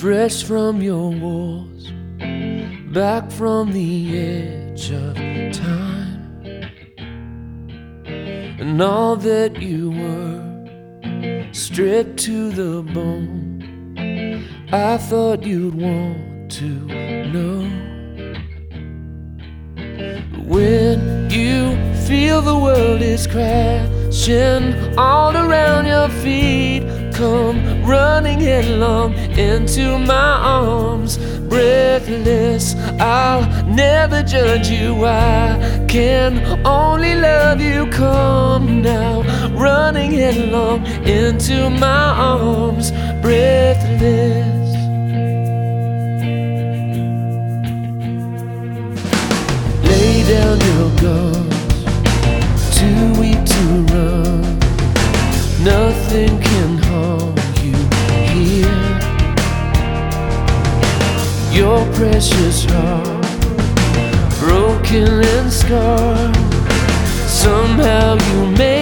fresh from your wars, back from the edge of time, and all that you were, stripped to the bone. I thought you'd want to know. When you feel the world is crashing all around your feet, come running headlong into my arms. Breathless, I'll never judge you, I can only love you. Come now, running headlong into my arms. Breathless. Lay down your guns, too weak to run. Nothing can harm you here. Your precious heart, broken and scarred, somehow you made